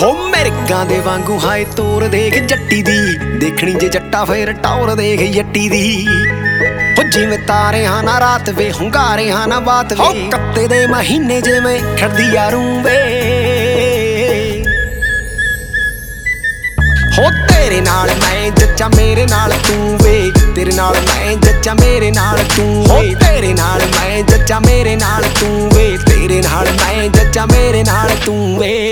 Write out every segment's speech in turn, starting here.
ਹੋ ਮਿਰਗਾਂ ਦੇ ਵਾਂਗੂ ਹਾਏ ਤੋਰ ਦੇਖ ਜੱਟੀ ਦੀ, ਦੇਖਣੀ ਜੇ ਜੱਟਾ ਫੇਰ ਟੌਰ ਦੇਖ ਜੱਟੀ ਦੀ। ਹੋ ਜਿਵੇਂ ਤਾਰੇ ਹਾਂ ਨਾ ਰਾਤ ਵੇ, ਹੁੰਗਾਰੇ ਹਾਂ ਨਾ ਬਾਤ ਵੇ, ਕੱਤੇ ਦੇ ਮਹੀਨੇ ਜਿਵੇਂ ਖੜਦੀ ਆ ਰੂੰ ਵੇ। ਹੋ ਤੇਰੇ ਨਾਲ ਮੈਂ ਜੱਚਾ ਮੇਰੇ ਨਾਲ ਤੂੰ ਵੇ, ਤੇਰੇ ਨਾਲ ਮੈਂ ਜੱਚਾ ਮੇਰੇ ਨਾਲ ਤੂੰ ਵੇ, ਤੇਰੇ ਨਾਲ ਮੈਂ ਜੱਚਾ ਮੇਰੇ ਨਾਲ ਤੂੰ ਵੇ, ਤੇਰੇ ਨਾਲ ਮੈਂ ਜੱਚਾ ਮੇਰੇ ਨਾਲ ਤੂੰ ਵੇ।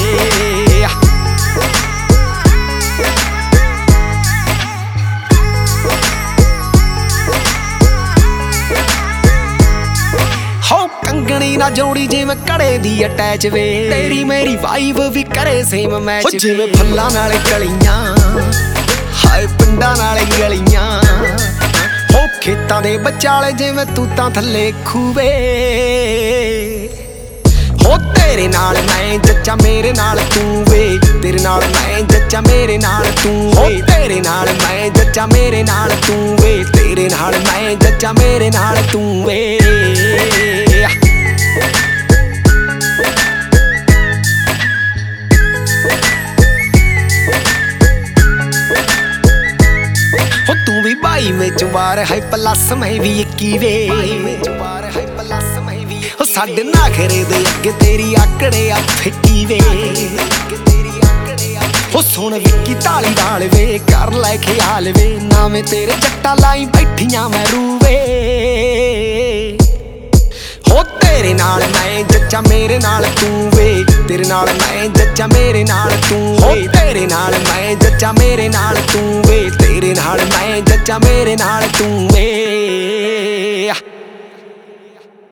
ਹੋ ਕੰਗਣੀ ਨਾ ਜੋੜੀ ਜਿਵੇਂ ਕੜੇ ਦੀ ਅਟੈਚ ਵੇ, ਤੇਰੀ ਮੇਰੀ ਵਾਈਬ ਵੀ ਕਰੇ ਸੇਮ ਮੈਚ। ਜਿਵੇਂ ਫੁੱਲਾਂ ਨਾਲ ਕਲੀਆਂ ਹਾਏ ਪਿੰਡਾਂ ਨਾਲ ਗਲੀਆਂ, ਹੋ ਖੇਤਾਂ ਦੇ ਵਿਚਾਲੇ ਜਿਵੇਂ ਤੂੰ ਤਾਂ ਥੱਲੇ ਖੂਵੇ। ਹੋ ਤੇਰੇ ਨਾਲ ਮੈਂ ਜੱਚਾ ਮੇਰੇ ਨਾਲ ਤੂੰ ਵੇ, ਤੇਰੇ ਨਾਲ ਮੈਂ ਜੱਚਾ ਮੇਰੇ ਨਾਲ ਤੂੰ ਵੇ, ਤੇਰੇ ਨਾਲ ਮੈਂ ਜੱਚਾ ਮੇਰੇ ਨਾਲ ਤੂੰ ਵੇ, ਤੇਰੇ ਨਾਲ ਮੈਂ ਜੱਚਾ ਮੇਰੇ ਨਾਲ ਤੂੰ ਵੇ। ਹੋ ਤੂੰ ਵੀ 22 ਵਿੱਚ ਵਾਰ ਹੈ ਪਲੱਸ ਮੈਂ ਵੀ 21 ਵੇ, ਹੋ ਸਾਡੇ ਨਾਖਰੇ ਦੇ ਅੱਗੇ ਤੇਰੀ ਆਕੜੇ ਆ ਫਿੱਟੀ ਵੇ। ਹੋ ਸੁਣ ਵਿੱਕੀ ਢਾਲੀ ਵਾਲ ਵੇ, ਕਰ ਲੈ ਖਿਆਲ ਵੇ, ਨਾਵੇਂ ਤੇਰੇ ਜੱਟਾ ਲਾਈ ਬੈਠੀਆਂ ਮੈਂ ਰੂਵੇ। ਹੋ ਤੇਰੇ ਨਾਲ ਮੈਂ ਜੱਚਾ ਮੇਰੇ ਨਾਲ ਤੂੰ ਵੇ, ਤੇਰੇ ਨਾਲ ਮੈਂ ਜੱਚਾ ਮੇਰੇ ਨਾਲ ਤੂੰ ਵੇ, ਤੇਰੇ ਨਾਲ ਮੈਂ ਜੱਚਾ ਮੇਰੇ ਨਾਲ ਤੂੰ ਵੇ, ਤੇਰੇ ਨਾਲ ਮੈਂ ਜੱਚਾ ਮੇਰੇ ਨਾਲ ਤੂੰ ਵੇ।